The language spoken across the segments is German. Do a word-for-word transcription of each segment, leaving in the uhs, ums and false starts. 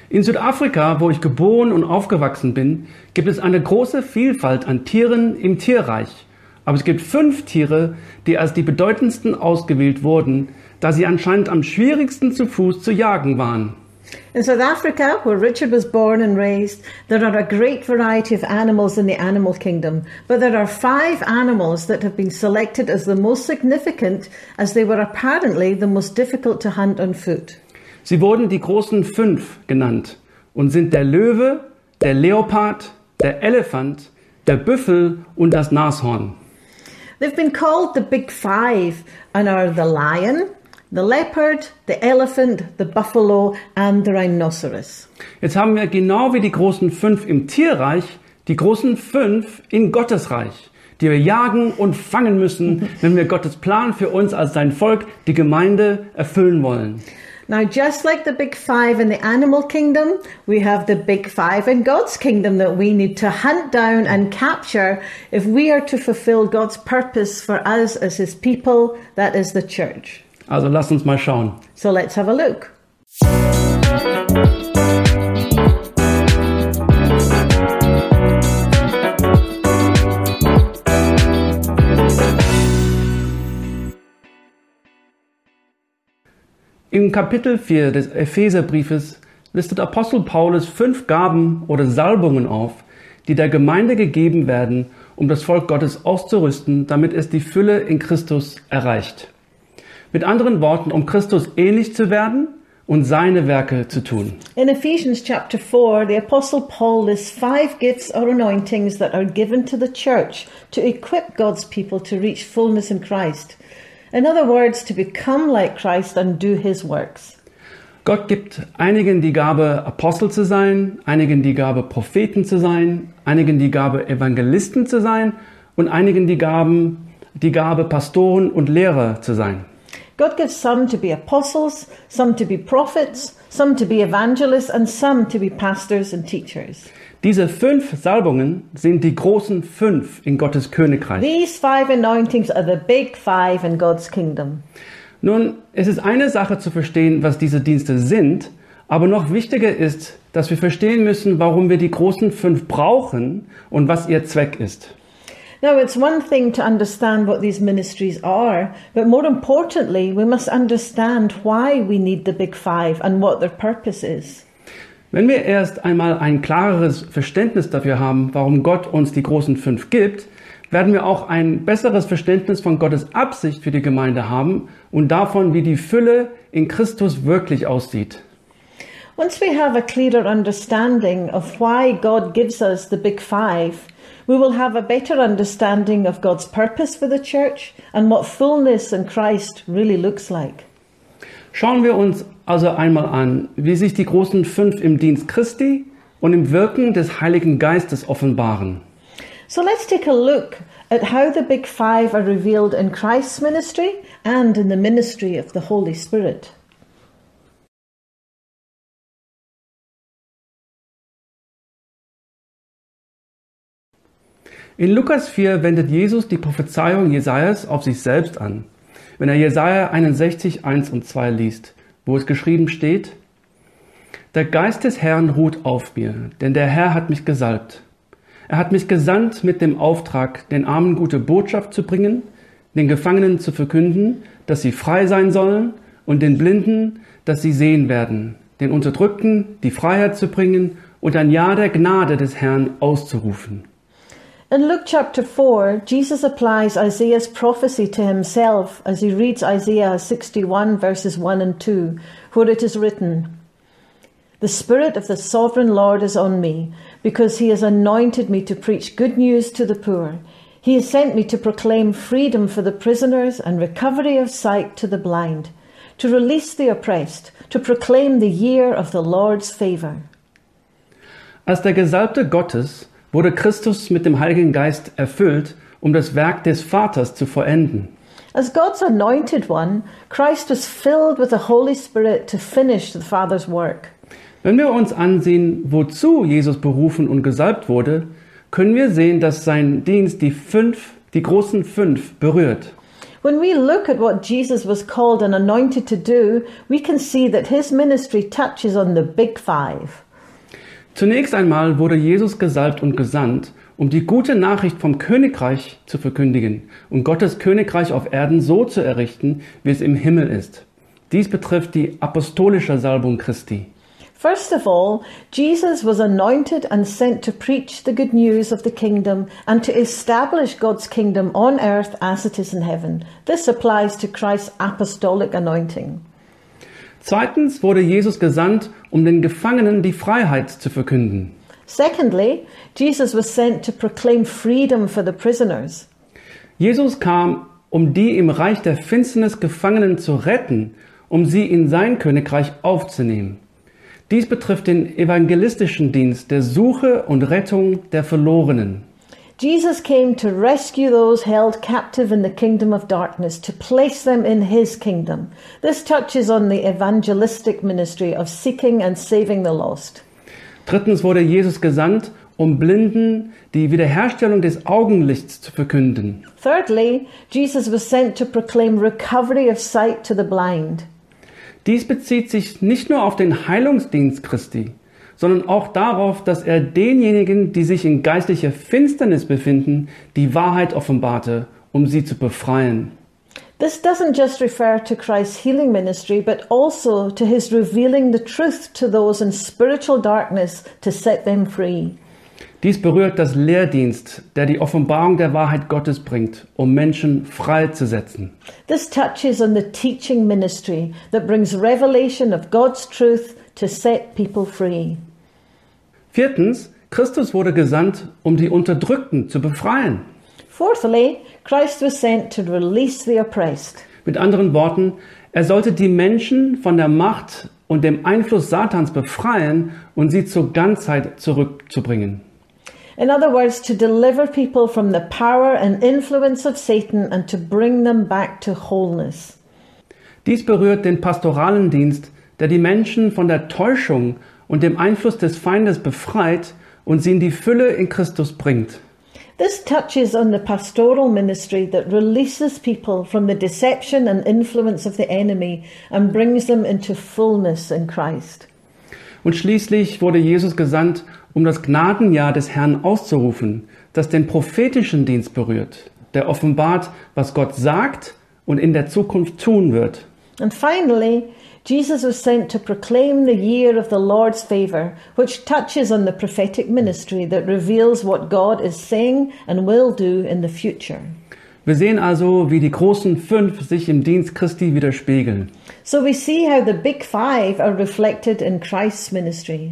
In Südafrika, wo ich geboren und aufgewachsen bin, gibt es eine große Vielfalt an Tieren im Tierreich. Aber es gibt fünf Tiere, die als die bedeutendsten ausgewählt wurden, da sie anscheinend am schwierigsten zu Fuß zu jagen waren. In South Africa, where Richard was born and raised, there are a great variety of animals in the animal kingdom, but there are five animals that have been selected as the most significant, as they were apparently the most difficult to hunt on foot. Sie wurden die großen fünf genannt und sind der Löwe, der Leopard, der Elefant, der Büffel und das Nashorn. They've been called the Big Five and are the lion, the leopard, the elephant, the buffalo and the rhinoceros. Jetzt haben wir genau wie die großen fünf im Tierreich, die großen fünf in Gottes Reich, die wir jagen und fangen müssen, wenn wir Gottes Plan für uns als sein Volk, die Gemeinde, erfüllen wollen. Now, just like the Big Five in the animal kingdom, we have the Big Five in God's kingdom that we need to hunt down and capture if we are to fulfill God's purpose for us as His people, that is the church. Also lasst uns mal schauen. So let's have a look. Im Kapitel vier des Epheserbriefes listet Apostel Paulus fünf Gaben oder Salbungen auf, die der Gemeinde gegeben werden, um das Volk Gottes auszurüsten, damit es die Fülle in Christus erreicht. Mit anderen Worten, um Christus ähnlich zu werden und seine Werke zu tun. In Ephesians chapter four, the Apostle Paul lists five gifts or anointings that are given to the church to equip God's people to reach fullness in Christ. In other words, to become like Christ and do His works. Gott gibt einigen die Gabe, Apostel zu sein, einigen die Gabe, Propheten zu sein, einigen die Gabe, Evangelisten zu sein und einigen die Gaben, die Gabe, Pastoren und Lehrer zu sein. God gives some to be apostles, some to be prophets, some to be evangelists, and some to be pastors and teachers. Diese fünf Salbungen sind die großen fünf in Gottes Königreich. These five anointings are the big five in God's kingdom. Nun, es ist eine Sache zu verstehen, was diese Dienste sind, aber noch wichtiger ist, dass wir verstehen müssen, warum wir die großen fünf brauchen und was ihr Zweck ist. Now, it's one thing to understand what these ministries are, but more importantly, we must understand why we need the big five and what their purpose is. Wenn wir erst einmal ein klareres Verständnis dafür haben, warum Gott uns die großen fünf gibt, werden wir auch ein besseres Verständnis von Gottes Absicht für die Gemeinde haben und davon, wie die Fülle in Christus wirklich aussieht. Once we have a clearer understanding of why God gives us the big five, we will have a better understanding of God's purpose for the church and what fullness in Christ really looks like. Schauen wir uns also einmal an, wie sich die großen fünf im Dienst Christi und im Wirken des Heiligen Geistes offenbaren. So let's take a look at how the big five are revealed in Christ's ministry and in the ministry of the Holy Spirit. In Lukas vier wendet Jesus die Prophezeiung Jesajas auf sich selbst an. Wenn er Jesaja einundsechzig, eins und zwei liest, wo es geschrieben steht: Der Geist des Herrn ruht auf mir, denn der Herr hat mich gesalbt. Er hat mich gesandt mit dem Auftrag, den Armen gute Botschaft zu bringen, den Gefangenen zu verkünden, dass sie frei sein sollen, und den Blinden, dass sie sehen werden, den Unterdrückten die Freiheit zu bringen und ein Ja der Gnade des Herrn auszurufen. In Luke chapter four, Jesus applies Isaiah's prophecy to himself as he reads Isaiah sixty-one verses one and two, where it is written, The Spirit of the Sovereign Lord is on me, because He has anointed me to preach good news to the poor. He has sent me to proclaim freedom for the prisoners and recovery of sight to the blind, to release the oppressed, to proclaim the year of the Lord's favor. Als der Gesalbte Gottes wurde Christus mit dem Heiligen Geist erfüllt, um das Werk des Vaters zu vollenden. As God's anointed one, Christ was filled with the Holy Spirit to finish the Father's work. Wenn wir uns ansehen, wozu Jesus berufen und gesalbt wurde, können wir sehen, dass sein Dienst die fünf, die großen fünf berührt. When we look at what Jesus was called and anointed to do, we can see that his ministry touches on the big five. Zunächst einmal wurde Jesus gesalbt und gesandt, um die gute Nachricht vom Königreich zu verkündigen und Gottes Königreich auf Erden so zu errichten, wie es im Himmel ist. Dies betrifft die apostolische Salbung Christi. First of all, Jesus was anointed and sent to preach the good news of the kingdom and to establish God's kingdom on earth as it is in heaven. This applies to Christ's apostolic anointing. Zweitens wurde Jesus gesandt, um den Gefangenen die Freiheit zu verkünden. Secondly, Jesus was sent to proclaim freedom for the prisoners. Jesus kam, um die im Reich der Finsternis Gefangenen zu retten, um sie in sein Königreich aufzunehmen. Dies betrifft den evangelistischen Dienst der Suche und Rettung der Verlorenen. Jesus came to rescue those held captive in the kingdom of darkness, to place them in his kingdom. This touches on the evangelistic ministry of seeking and saving the lost. Drittens wurde Jesus gesandt, um Blinden die Wiederherstellung des Augenlichts zu verkünden. Thirdly, Jesus was sent to proclaim recovery of sight to the blind. Dies bezieht sich nicht nur auf den Heilungsdienst Christi, sondern auch darauf, dass er denjenigen, die sich in geistlicher Finsternis befinden, die Wahrheit offenbarte, um sie zu befreien. This doesn't just refer to Christ's healing ministry, but also to his revealing the truth to those in spiritual darkness to set them free. Dies berührt das Lehrdienst, der die Offenbarung der Wahrheit Gottes bringt, um Menschen freizusetzen. This touches on the teaching ministry that brings revelation of God's truth to set people free. Viertens, Christus wurde gesandt, um die Unterdrückten zu befreien. Fourthly, Christ was sent to release the oppressed. Mit anderen Worten, er sollte die Menschen von der Macht und dem Einfluss Satans befreien und sie zur Ganzheit zurückzubringen. In other words, to deliver people from the power and influence of Satan and to bring them back to wholeness. Dies berührt den pastoralen Dienst, der die Menschen von der Täuschung und dem Einfluss des Feindes befreit und sie in die Fülle in Christus bringt. This touches on the pastoral ministry that releases people from the deception and influence of the enemy and brings them into fullness in Christ. Und schließlich wurde Jesus gesandt, um das Gnadenjahr des Herrn auszurufen, das den prophetischen Dienst berührt, der offenbart, was Gott sagt und in der Zukunft tun wird. And finally, Jesus was sent to proclaim the year of the Lord's favor, which touches on the prophetic ministry that reveals what God is saying and will do in the future. Wir sehen also, wie die großen fünf sich im Dienst Christi widerspiegeln. So we see how the big five are reflected in Christ's ministry.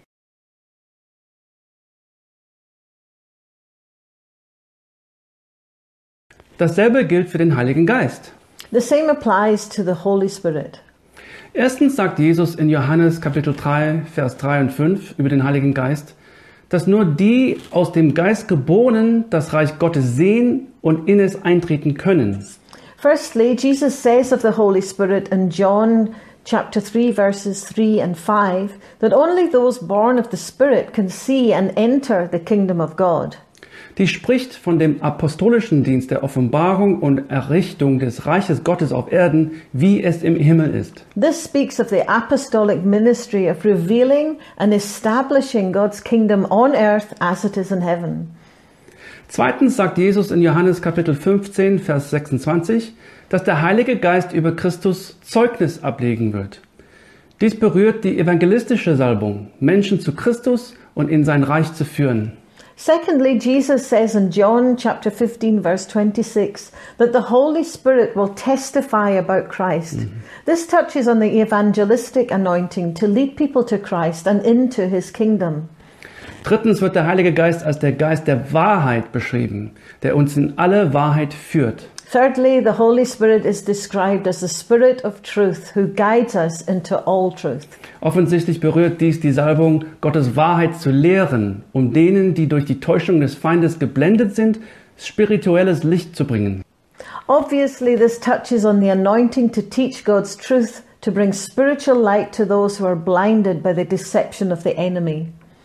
Dasselbe gilt für den Heiligen Geist. The same applies to the Holy Spirit. Erstens sagt Jesus in Johannes Kapitel drei, Vers drei und fünf über den Heiligen Geist, dass nur die aus dem Geist Geborenen das Reich Gottes sehen und in es eintreten können. Firstly, Jesus says of the Holy Spirit in John chapter three verses three and five that only those born of the Spirit can see and enter the kingdom of God. Die spricht von dem apostolischen Dienst der Offenbarung und Errichtung des Reiches Gottes auf Erden, wie es im Himmel ist. This speaks of the apostolic ministry of revealing and establishing God's kingdom on earth as it is in heaven. Zweitens sagt Jesus in Johannes Kapitel fünfzehn, Vers sechsundzwanzig, dass der Heilige Geist über Christus Zeugnis ablegen wird. Dies berührt die evangelistische Salbung, Menschen zu Christus und in sein Reich zu führen. Secondly, Jesus says in John chapter fifteen verse twenty-six that the Holy Spirit will testify about Christ. Mm-hmm. This touches on the evangelistic anointing to lead people to Christ and into his kingdom. Drittens wird der Heilige Geist als der Geist der Wahrheit beschrieben, der uns in alle Wahrheit führt. Thirdly, the Holy Spirit is described as the Spirit of truth who guides us into all truth. Offensichtlich berührt dies die Salbung, Gottes Wahrheit zu lehren, um denen, die durch die Täuschung des Feindes geblendet sind, spirituelles Licht zu bringen. Obviously, this touches on the anointing to teach God's truth, to bring spiritual light to those who are blinded by the deception of the enemy.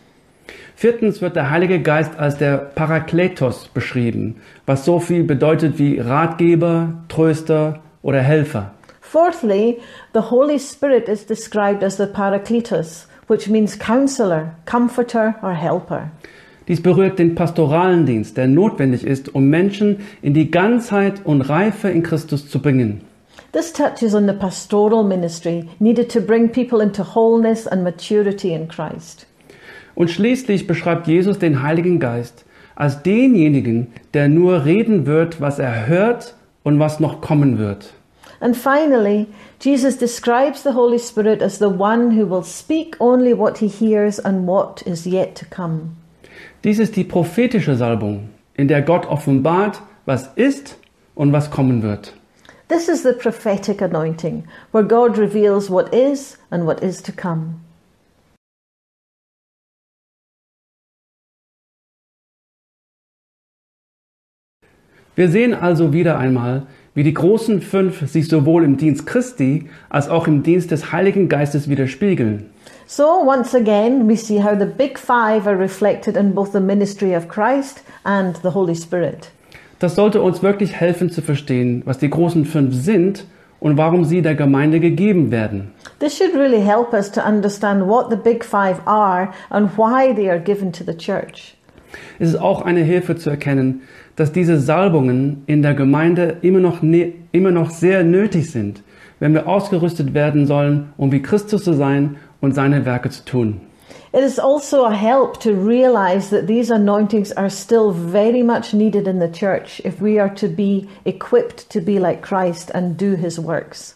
Viertens wird der Heilige Geist als der Parakletos beschrieben, was so viel bedeutet wie Ratgeber, Tröster oder Helfer. Fourthly, the Holy Spirit is described as the Parakletos, which means counselor, comforter or helper. Dies berührt den pastoralen Dienst, der notwendig ist, um Menschen in die Ganzheit und Reife in Christus zu bringen. This touches on the pastoral ministry needed to bring people into wholeness and maturity in Christ. Und schließlich beschreibt Jesus den Heiligen Geist als denjenigen, der nur reden wird, was er hört und was noch kommen wird. And finally, Jesus describes the Holy Spirit as the one who will speak only what he hears and what is yet to come. Dies ist die prophetische Salbung, in der Gott offenbart, was ist und was kommen wird. This is the prophetic anointing, where God reveals what is and what is to come. Wir sehen also wieder einmal, wie die großen fünf sich sowohl im Dienst Christi als auch im Dienst des Heiligen Geistes widerspiegeln. So once again we see how the big five are reflected in both the ministry of Christ and the Holy Spirit. Das sollte uns wirklich helfen zu verstehen, was die großen fünf sind und warum sie der Gemeinde gegeben werden. This should really help us to understand what the big five are and why they are given to the church. Es ist auch eine Hilfe zu erkennen, dass diese Salbungen in der Gemeinde immer noch, ne- immer noch sehr nötig sind, wenn wir ausgerüstet werden sollen, um wie Christus zu sein und seine Werke zu tun. It is also a help to realize that these anointings are still very much needed in the church if we are to be equipped to be like Christ and do his works.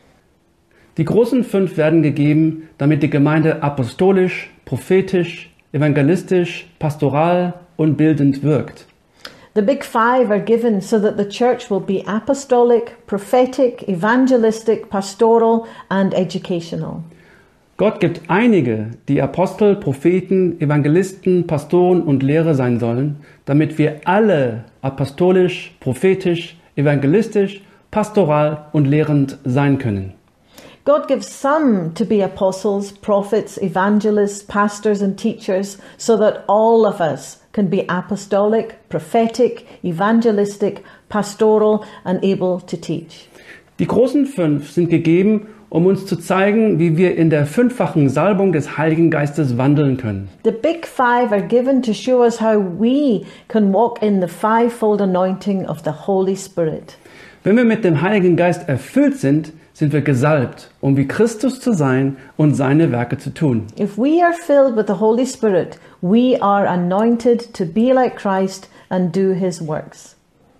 Die großen fünf werden gegeben, damit die Gemeinde apostolisch, prophetisch, evangelistisch, pastoral und bildend wirkt. The big five are given so that the church will be apostolic, prophetic, evangelistic, pastoral and educational. Gott gibt einige, die Apostel, Propheten, Evangelisten, Pastoren und Lehrer sein sollen, damit wir alle apostolisch, prophetisch, evangelistisch, pastoral und lehrend sein können. God gives some to be apostles, prophets, evangelists, pastors and teachers so that all of us can be apostolic, prophetic, evangelistic, pastoral and able to teach. Die großen fünf sind gegeben, um uns zu zeigen, wie wir in der fünffachen Salbung des Heiligen Geistes wandeln können. The big five are given to show us how we can walk in the fivefold anointing of the Holy Spirit. Wenn wir mit dem Heiligen Geist erfüllt sind, sind wir gesalbt, um wie Christus zu sein und seine Werke zu tun. If we are filled with the Holy Spirit, we are anointed to be like Christ and do his works.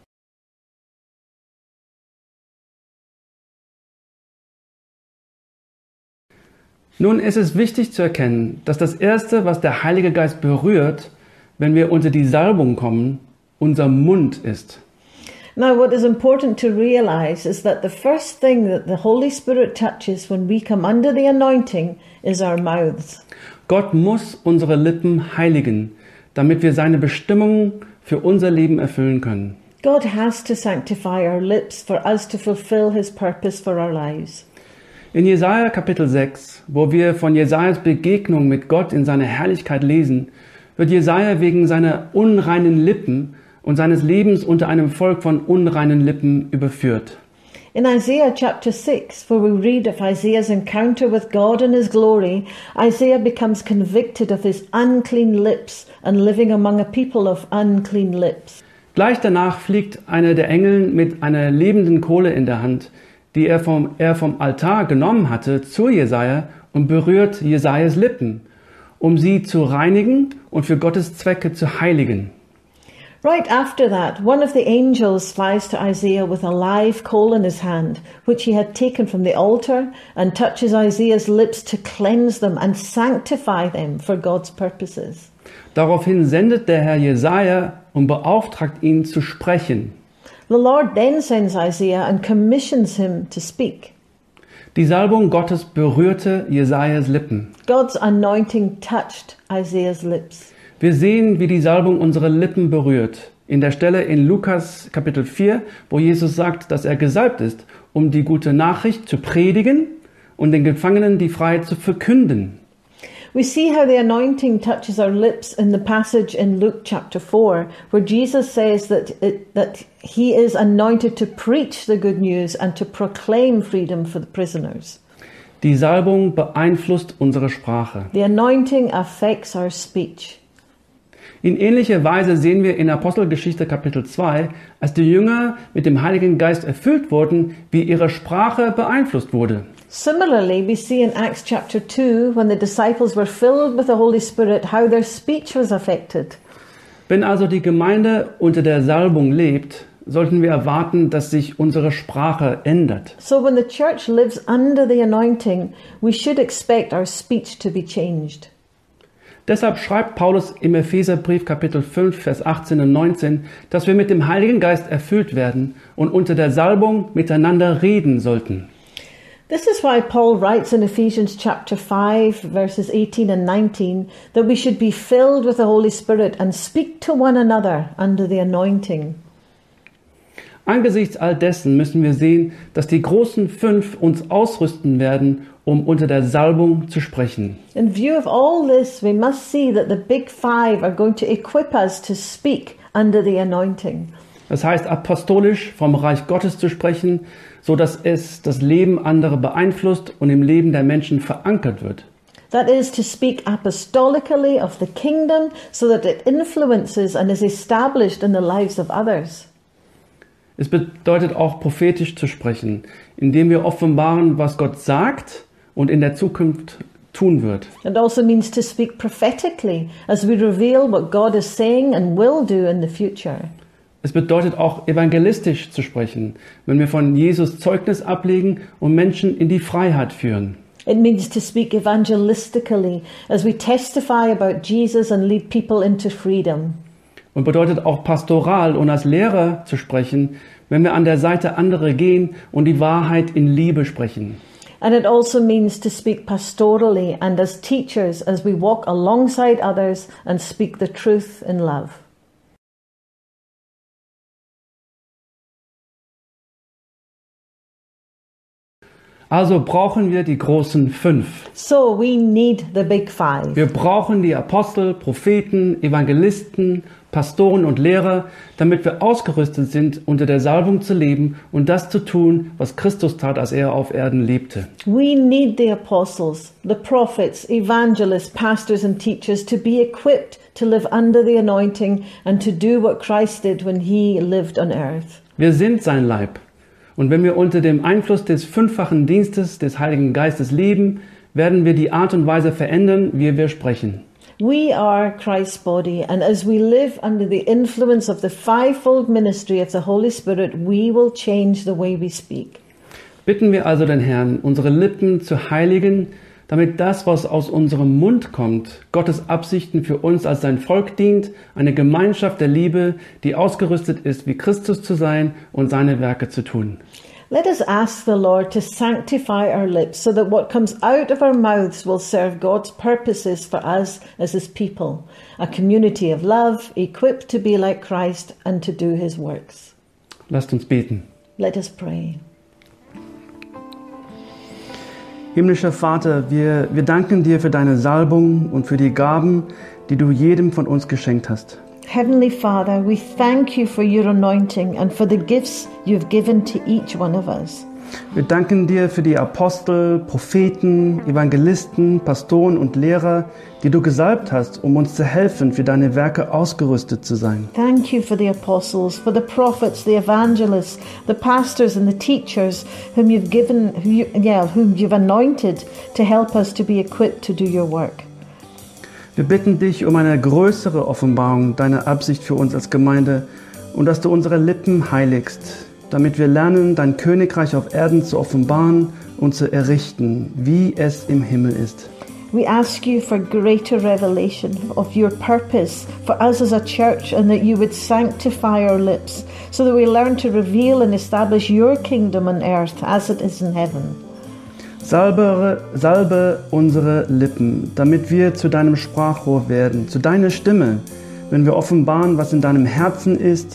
Nun ist es wichtig zu erkennen, dass das Erste, was der Heilige Geist berührt, wenn wir unter die Salbung kommen, unser Mund ist. Now, what is important to realize is that the first thing that the Holy Spirit touches when we come under the anointing is our mouths. Gott muss unsere Lippen heiligen, damit wir seine Bestimmungen für unser Leben erfüllen können. God has to sanctify our lips for us to fulfill his purpose for our lives. In Jesaja Kapitel sechs, wo wir von Jesajas Begegnung mit Gott in seiner Herrlichkeit lesen, wird Jesaja wegen seiner unreinen Lippen und seines Lebens unter einem Volk von unreinen Lippen überführt. In Isaiah chapter six, where we read of Isaiah's encounter with God in his glory, Isaiah becomes convicted of his unclean lips and living among a people of unclean lips. Gleich danach fliegt einer der Engel mit einer lebenden Kohle in der Hand, die er vom, er vom Altar genommen hatte, zu Jesaja und berührt Jesajas Lippen, um sie zu reinigen und für Gottes Zwecke zu heiligen. Right after that, one of the angels flies to Isaiah with a live coal in his hand, which he had taken from the altar, and touches Isaiah's lips to cleanse them and sanctify them for God's purposes. Daraufhin sendet der Herr Jesaja und beauftragt ihn zu sprechen. The Lord then sends Isaiah and commissions him to speak. Die Salbung Gottes berührte Jesajas Lippen. God's anointing touched Isaiah's lips. Wir sehen, wie die Salbung unsere Lippen berührt. In der Stelle in Lukas Kapitel vier, wo Jesus sagt, dass er gesalbt ist, um die gute Nachricht zu predigen und den Gefangenen die Freiheit zu verkünden. We see how the anointing touches our lips in the passage in Luke chapter four, where Jesus says that, it, that he is anointed to preach the good news and to proclaim freedom for the prisoners. Die Salbung beeinflusst unsere Sprache. The anointing affects our speech. In ähnlicher Weise sehen wir in Apostelgeschichte Kapitel zwei, als die Jünger mit dem Heiligen Geist erfüllt wurden, wie ihre Sprache beeinflusst wurde. Similarly, we see in Acts chapter two, when the disciples were filled with the Holy Spirit, how their speech was affected. Wenn also die Gemeinde unter der Salbung lebt, sollten wir erwarten, dass sich unsere Sprache ändert. So when the church lives under the anointing, we should expect our speech to be changed. Deshalb schreibt Paulus im Epheserbrief Kapitel fünf, Vers achtzehn und neunzehn, dass wir mit dem Heiligen Geist erfüllt werden und unter der Salbung miteinander reden sollten. This is why Paul writes in Ephesians chapter five, verses eighteen and nineteen, that we should be filled with the Holy Spirit and speak to one another under the anointing. Angesichts all dessen müssen wir sehen, dass die großen fünf uns ausrüsten werden, um unter der Salbung zu sprechen. In view of all this, we must see that the big five are going to equip us to speak under the anointing. Das heißt, apostolisch vom Reich Gottes zu sprechen, so dass es das Leben anderer beeinflusst und im Leben der Menschen verankert wird. That is to speak apostolically of the kingdom, so that it influences and is established in the lives of others. Es bedeutet auch prophetisch zu sprechen, indem wir offenbaren, was Gott sagt und in der Zukunft tun wird. It also means to speak prophetically, as we reveal what God is saying and will do in the future. Es bedeutet auch evangelistisch zu sprechen, wenn wir von Jesus Zeugnis ablegen und Menschen in die Freiheit führen. It means to speak evangelistically, as we testify about Jesus and lead people into freedom. Und bedeutet auch pastoral und als Lehrer zu sprechen, wenn wir an der Seite anderer gehen und die Wahrheit in Liebe sprechen. And it also means to speak pastorally and as teachers, as we walk alongside others and speak the truth in love. Also brauchen wir die großen fünf. So we need the big five. Wir brauchen die Apostel, Propheten, Evangelisten, Pastoren und Lehrer, damit wir ausgerüstet sind, unter der Salbung zu leben und das zu tun, was Christus tat, als er auf Erden lebte. We need the apostles, the prophets, evangelists, pastors and teachers to be equipped to live under the anointing and to do what Christ did when he lived on earth. Wir sind sein Leib. Und wenn wir unter dem Einfluss des fünffachen Dienstes des Heiligen Geistes leben, werden wir die Art und Weise verändern, wie wir sprechen. We are Christ's body, and as we live under the influence of the fivefold ministry of the Holy Spirit, we will change the way we speak. Bitten wir also den Herrn, unsere Lippen zu heiligen, damit das, was aus unserem Mund kommt, Gottes Absichten für uns als sein Volk dient, eine Gemeinschaft der Liebe, die ausgerüstet ist, wie Christus zu sein und seine Werke zu tun. Let us ask the Lord to sanctify our lips so that what comes out of our mouths will serve God's purposes for us as his people, a community of love, equipped to be like Christ and to do his works. Lasst uns beten. Let us pray. Himmlischer Vater, wir, wir danken dir für deine Salbung und für die Gaben, die du jedem von uns geschenkt hast. Heavenly Father, we thank you for your anointing and for the gifts you've given to each one of us. Wir danken dir für die Apostel, Propheten, Evangelisten, Pastoren und Lehrer, die du gesalbt hast, um uns zu helfen, für deine Werke ausgerüstet zu sein. Thank you for the apostles, for the prophets, the evangelists, the pastors and the teachers whom you've given, who you, yeah, whom you've anointed to help us to be equipped to do your work. Wir bitten dich um eine größere Offenbarung deiner Absicht für uns als Gemeinde und dass du unsere Lippen heiligst, damit wir lernen, dein Königreich auf Erden zu offenbaren und zu errichten, wie es im Himmel ist. We ask you for greater revelation of your purpose for us as a church, and that you would sanctify our lips so that we learn to reveal and establish your kingdom on earth as it is in heaven. Salbe, salbe unsere Lippen, damit wir zu deinem Sprachrohr werden, zu deiner Stimme, wenn wir offenbaren, was in deinem Herzen ist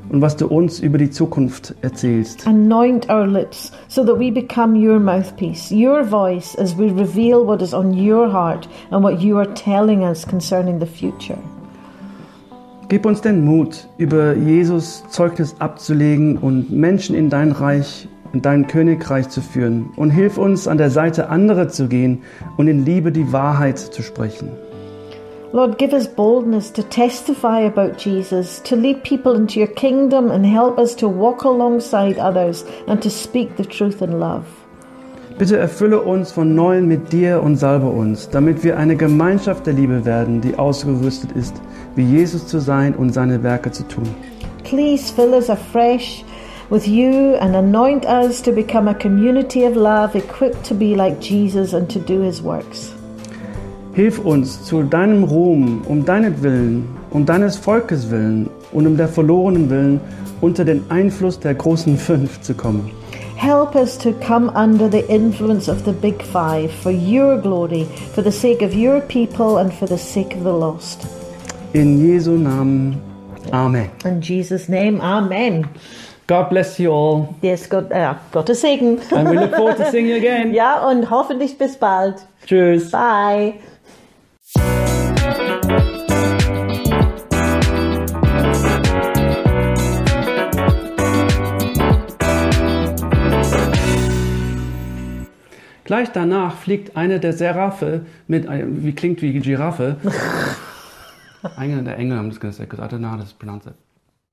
und was du uns über die Zukunft erzählst. Anoint our lips so that we become your mouthpiece, your voice as we reveal what is on your heart and what you are telling us concerning the future. Gib uns den Mut, über Jesus Zeugnis abzulegen und Menschen in dein Reich, in dein Königreich zu führen. Und hilf uns, an der Seite anderer zu gehen und in Liebe die Wahrheit zu sprechen. Lord, give us boldness to testify about Jesus, to lead people into your kingdom and help us to walk alongside others and to speak the truth in love. Bitte erfülle uns von Neuem mit dir und salbe uns, damit wir eine Gemeinschaft der Liebe werden, die ausgerüstet ist, wie Jesus zu sein und seine Werke zu tun. Please fill us afresh with you and anoint us to become a community of love, equipped to be like Jesus and to do his works. Hilf uns zu deinem Ruhm, um deinetwillen, um deines Volkes willen und um der Verlorenen willen unter den Einfluss der großen Fünf zu kommen. Help us to come under the influence of the Big Five for your glory, for the sake of your people and for the sake of the lost. In Jesu Namen. Amen. In Jesus' name, amen. God bless you all. Yes, Gott, äh, Gottes Segen. And we look forward to seeing you again. Ja, und hoffentlich bis bald. Tschüss. Bye. Gleich danach fliegt eine der Seraphe mit, wie klingt wie Giraffe. Einer der Engel haben das gesagt, I don't know how to pronounce it.